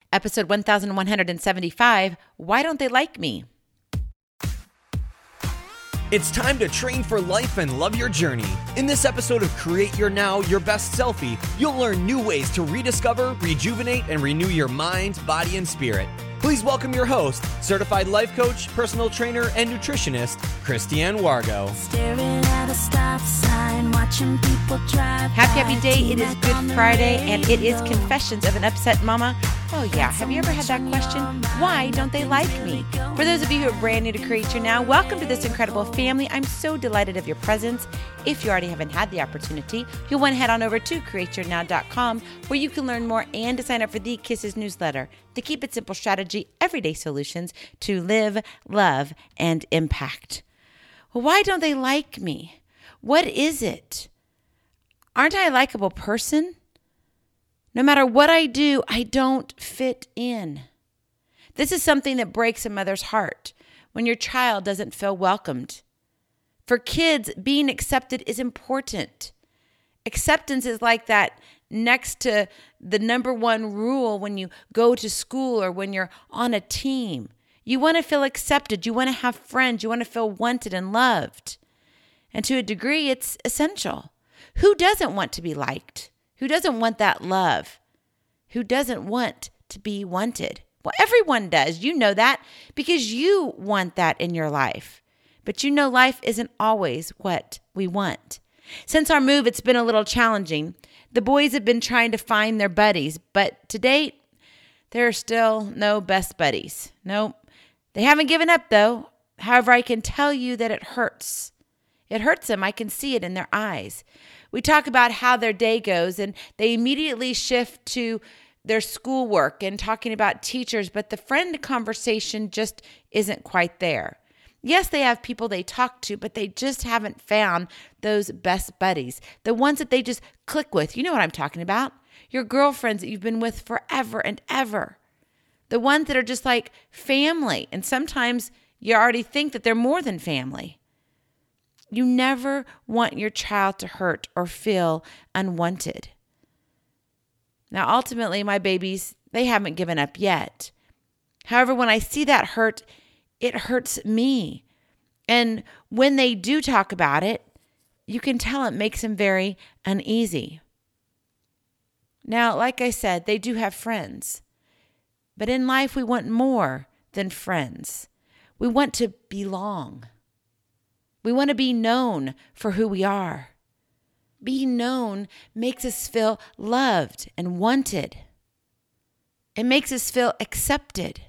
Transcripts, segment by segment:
Episode 1175, Why Don't They Like Me? It's time to train for life and love your journey. In this episode of Create Your Now, Your Best Selfie, you'll learn new ways to rediscover, rejuvenate, and renew your mind, body, and spirit. Please welcome your host, certified life coach, personal trainer, and nutritionist, Christiane Wargo. Staring at a stop sign, watching people drive. Happy day. It is Good Friday, and it is Confessions of an Upset Mama. Oh yeah, have you ever had that question? Why don't they like me? For those of you who are brand new to Create Your Now, welcome to this incredible family. I'm so delighted of your presence. If you already haven't had the opportunity, you'll want to head on over to createyournow.com where you can learn more and to sign up for the Kisses newsletter, the Keep It Simple strategy, everyday solutions to live, love, and impact. Well, why don't they like me? What is it? Aren't I a likable person? No matter what I do, I don't fit in. This is something that breaks a mother's heart when your child doesn't feel welcomed. For kids, being accepted is important. Acceptance is like that next to the number one rule when you go to school or when you're on a team. You want to feel accepted. You want to have friends. You want to feel wanted and loved. And to a degree, it's essential. Who doesn't want to be liked? Who doesn't want that love? Who doesn't want to be wanted? Well, everyone does. You know that because you want that in your life. But you know life isn't always what we want. Since our move, it's been a little challenging. The boys have been trying to find their buddies, but to date, there are still no best buddies. Nope. They haven't given up, though. However, I can tell you that it hurts. It hurts them. I can see it in their eyes. We talk about how their day goes, and they immediately shift to their schoolwork and talking about teachers, but the friend conversation just isn't quite there. Yes, they have people they talk to, but they just haven't found those best buddies, the ones that they just click with. You know what I'm talking about. Your girlfriends that you've been with forever and ever. The ones that are just like family, and sometimes you already think that they're more than family. You never want your child to hurt or feel unwanted. Now, ultimately, my babies, they haven't given up yet. However, when I see that hurt, it hurts me. And when they do talk about it, you can tell it makes them very uneasy. Now, like I said, they do have friends. But in life, we want more than friends. We want to belong. We want to be known for who we are. Being known makes us feel loved and wanted. It makes us feel accepted.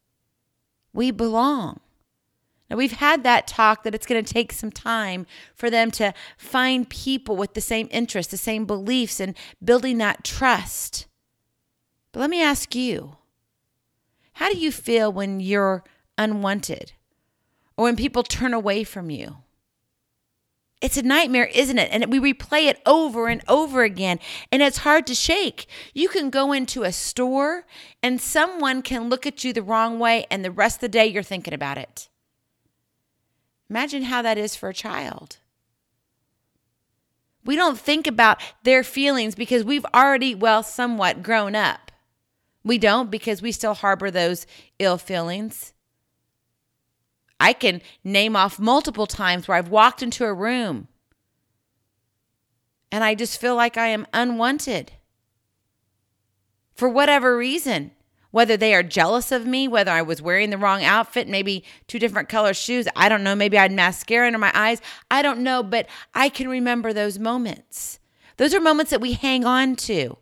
We belong. Now, we've had that talk that it's going to take some time for them to find people with the same interests, the same beliefs, and building that trust. But let me ask you, how do you feel when you're unwanted or when people turn away from you? It's a nightmare, isn't it? And we replay it over and over again, and it's hard to shake. You can go into a store, and someone can look at you the wrong way, and the rest of the day you're thinking about it. Imagine how that is for a child. We don't think about their feelings because we've already, somewhat grown up. We don't because we still harbor those ill feelings. I can name off multiple times where I've walked into a room and I just feel like I am unwanted for whatever reason, whether they are jealous of me, whether I was wearing the wrong outfit, maybe 2 different color shoes. I don't know. Maybe I had mascara under my eyes. I don't know, but I can remember those moments. Those are moments that we hang on to.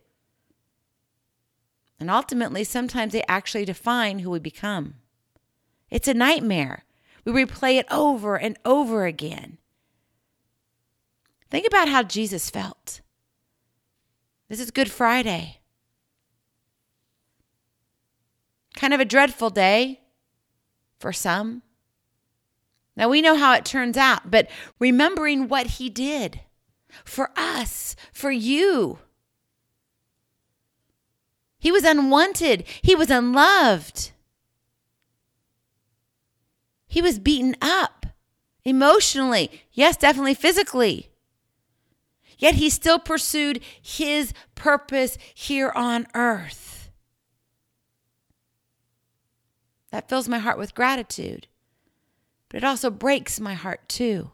And ultimately, sometimes they actually define who we become. It's a nightmare. We replay it over and over again. Think about how Jesus felt. This is Good Friday. Kind of a dreadful day for some. Now we know how it turns out, but remembering what he did for us, for you. He was unwanted. He was unloved. He was beaten up emotionally. Yes, definitely physically. Yet he still pursued his purpose here on earth. That fills my heart with gratitude. But it also breaks my heart too.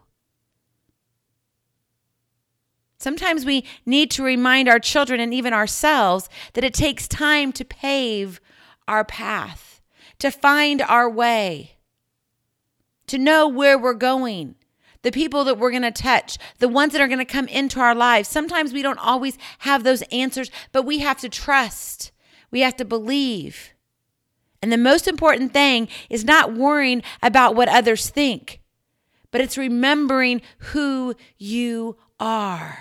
Sometimes we need to remind our children and even ourselves that it takes time to pave our path, to find our way, to know where we're going, the people that we're going to touch, the ones that are going to come into our lives. Sometimes we don't always have those answers, but we have to trust. We have to believe. And the most important thing is not worrying about what others think, but it's remembering who you are.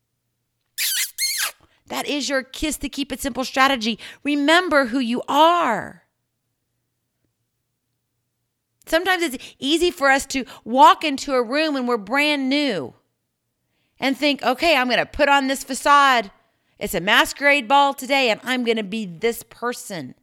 That is your Kiss to Keep It Simple strategy. Remember who you are. Sometimes it's easy for us to walk into a room when we're brand new and think, okay, I'm going to put on this facade. It's a masquerade ball today, and I'm going to be this person.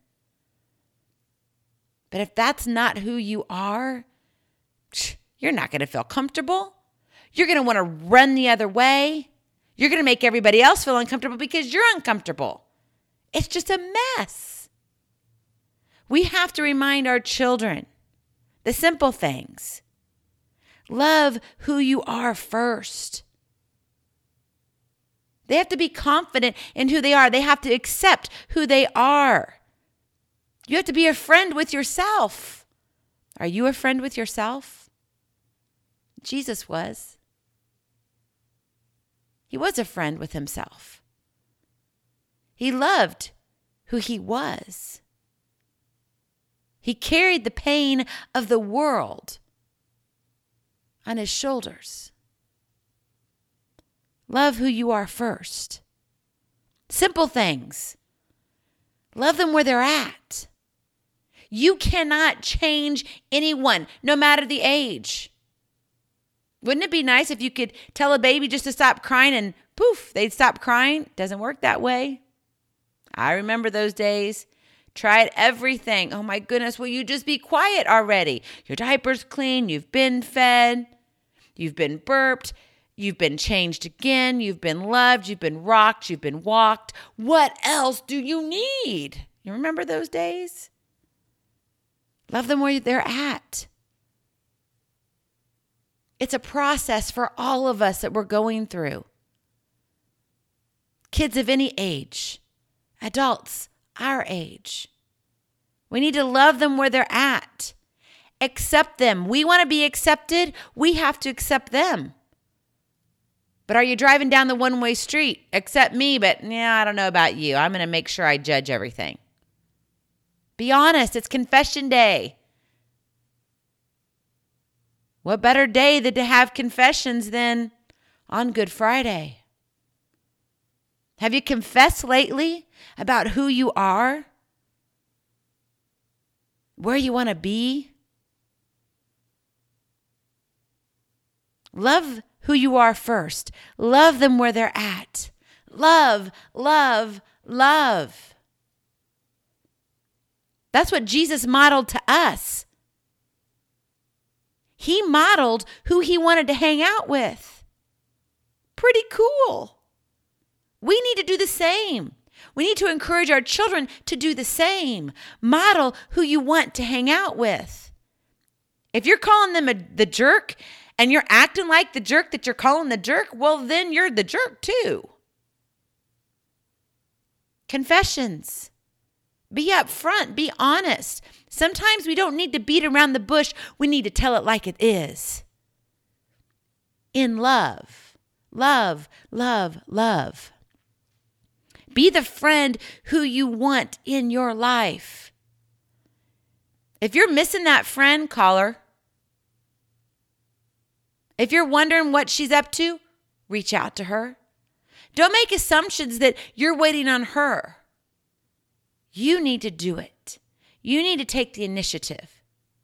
But if that's not who you are, you're not going to feel comfortable. You're going to want to run the other way. You're going to make everybody else feel uncomfortable because you're uncomfortable. It's just a mess. We have to remind our children the simple things. Love who you are first. They have to be confident in who they are. They have to accept who they are. You have to be a friend with yourself. Are you a friend with yourself? Jesus was. He was a friend with himself. He loved who he was. He carried the pain of the world on his shoulders. Love who you are first. Simple things. Love them where they're at. You cannot change anyone, no matter the age. Wouldn't it be nice if you could tell a baby just to stop crying and poof, they'd stop crying? Doesn't work that way. I remember those days. Tried everything. Oh my goodness, will you just be quiet already? Your diaper's clean. You've been fed. You've been burped. You've been changed again. You've been loved. You've been rocked. You've been walked. What else do you need? You remember those days? Love them where they're at. It's a process for all of us that we're going through. Kids of any age, adults, our age. We need to love them where they're at. Accept them. We want to be accepted. We have to accept them. But are you driving down the one-way street? Accept me, but I don't know about you. I'm going to make sure I judge everything. Be honest. It's confession day. What better day than to have confessions than on Good Friday? Have you confessed lately about who you are? Where you want to be? Love who you are first. Love them where they're at. Love, love, love. That's what Jesus modeled to us. He modeled who he wanted to hang out with. Pretty cool. We need to do the same. We need to encourage our children to do the same. Model who you want to hang out with. If you're calling them the jerk and you're acting like the jerk that you're calling the jerk, well, then you're the jerk too. Confessions. Be upfront. Be honest. Sometimes we don't need to beat around the bush. We need to tell it like it is. In love. Love, love, love. Be the friend who you want in your life. If you're missing that friend, call her. If you're wondering what she's up to, reach out to her. Don't make assumptions that you're waiting on her. You need to do it. You need to take the initiative.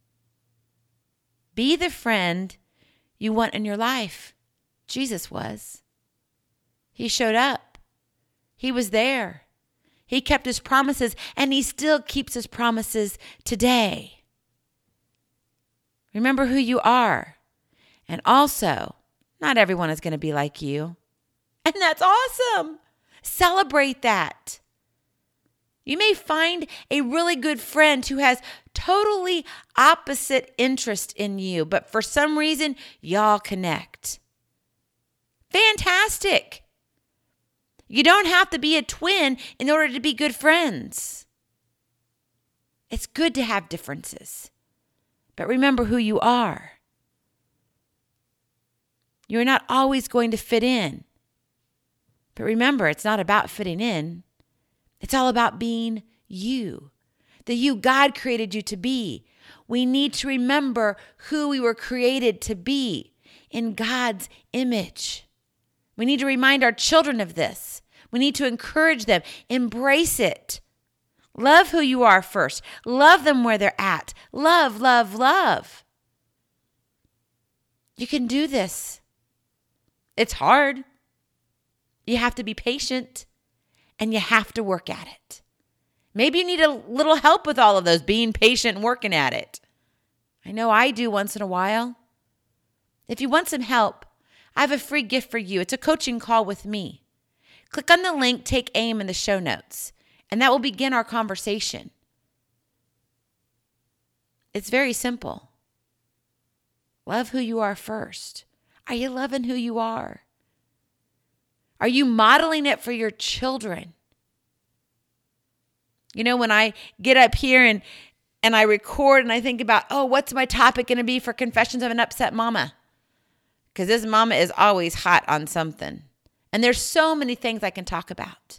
Be the friend you want in your life. Jesus was. He showed up. He was there. He kept his promises, and he still keeps his promises today. Remember who you are. And also, not everyone is going to be like you. And that's awesome. Celebrate that. You may find a really good friend who has totally opposite interest in you, but for some reason, y'all connect. Fantastic. You don't have to be a twin in order to be good friends. It's good to have differences, but remember who you are. You're not always going to fit in, but remember, it's not about fitting in. It's all about being you, the you God created you to be. We need to remember who we were created to be in God's image. We need to remind our children of this. We need to encourage them. Embrace it. Love who you are first. Love them where they're at. Love, love, love. You can do this. It's hard. You have to be patient. And you have to work at it. Maybe you need a little help with all of those, being patient and working at it. I know I do once in a while. If you want some help, I have a free gift for you. It's a coaching call with me. Click on the link, Take Aim in the show notes, and that will begin our conversation. It's very simple. Love who you are first. Are you loving who you are? Are you modeling it for your children? You know, when I get up here and I record and I think about, what's my topic going to be for Confessions of an Upset Mama? Because this mama is always hot on something. And there's so many things I can talk about.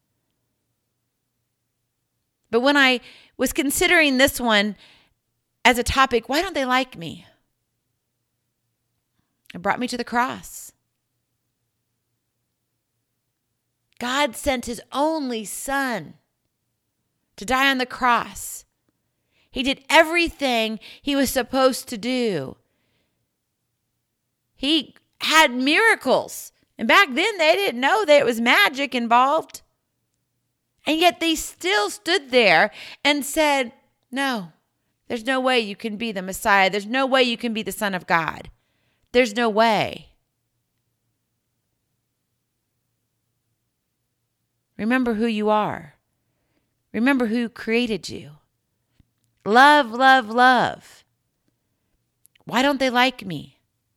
But when I was considering this one as a topic, why don't they like me? It brought me to the cross. God sent his only son to die on the cross. He did everything he was supposed to do. He had miracles. And back then they didn't know that it was magic involved. And yet they still stood there and said, no, there's no way you can be the Messiah. There's no way you can be the Son of God. There's no way. Remember who you are. Remember who created you. Love, love, love. Why don't they like me?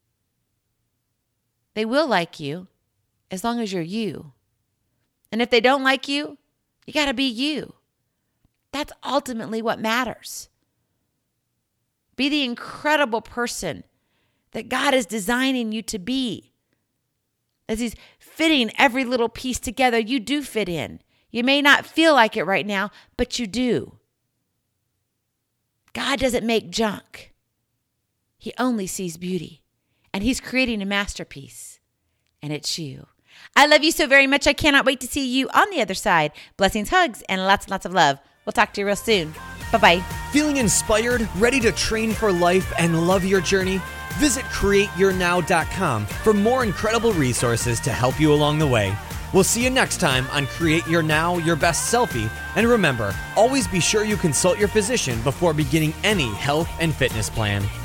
They will like you as long as you're you. And if they don't like you, you got to be you. That's ultimately what matters. Be the incredible person that God is designing you to be. As he's fitting every little piece together, you do fit in. You may not feel like it right now, but you do. God doesn't make junk. He only sees beauty. And he's creating a masterpiece. And it's you. I love you so very much. I cannot wait to see you on the other side. Blessings, hugs, and lots of love. We'll talk to you real soon. Bye-bye. Feeling inspired, ready to train for life and love your journey? Visit CreateYourNow.com for more incredible resources to help you along the way. We'll see you next time on Create Your Now, Your Best Selfie. And remember, always be sure you consult your physician before beginning any health and fitness plan.